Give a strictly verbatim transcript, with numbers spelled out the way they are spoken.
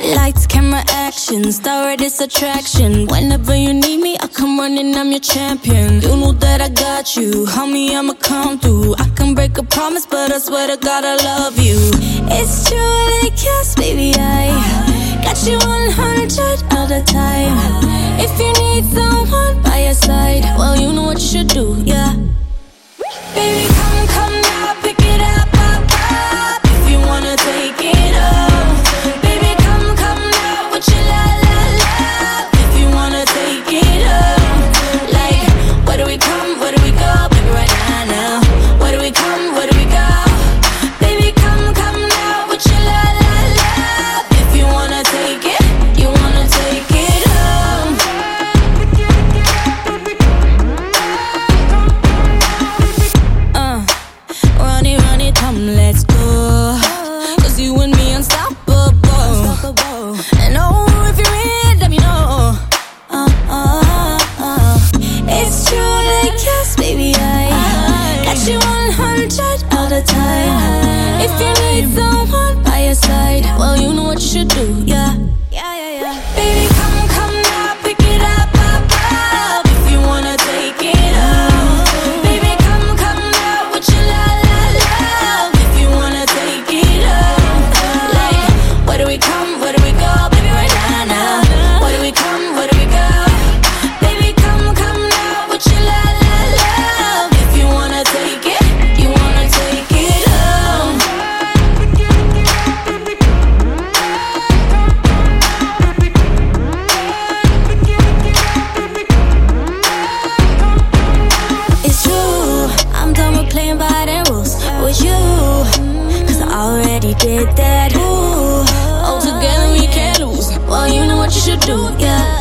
Lights, camera, action, start this attraction. Whenever you need me, I come running, I'm your champion. You know that I got you, homie, I'ma come through. I can break a promise, but I swear to God I love you. It's true, like yes, baby, I got you one hundred all the time. If you need someone by your side, well, you know what you should do, yeah. Baby, come, come now, pick it up, up, up. If you wanna take it up, baby, come, come now, with your la, la, la. If you wanna take it up, like, where do we come, where do we go, baby, right now, now. Where do we come, where do we go, baby, come, come now, with your la, la, la. If you wanna take it, you wanna take it up. Uh, run it, run it, come, let's go. Cause you and me unstoppable. And oh, if you're in, let me know. Uh, uh, uh. It's true, like yes, baby, I got you one hundred all the time. If you need someone by your side, well, you know what you should do, yeah. Yeah, yeah, yeah. Baby, come, come now, pick it up, up, up. If you wanna take it up, baby, come, come now, with your la, la, la. If you wanna take it up, like, where do we come, where do we go, baby, right now, now. Where do we come, where do we go, baby, come, come now, with your la, la, la. If you wanna take it, you wanna take it up. It's true, I'm done with playing by the rules with you, cause I already did that. Ooh, all together we can't lose. Well, you know what you should do, yeah.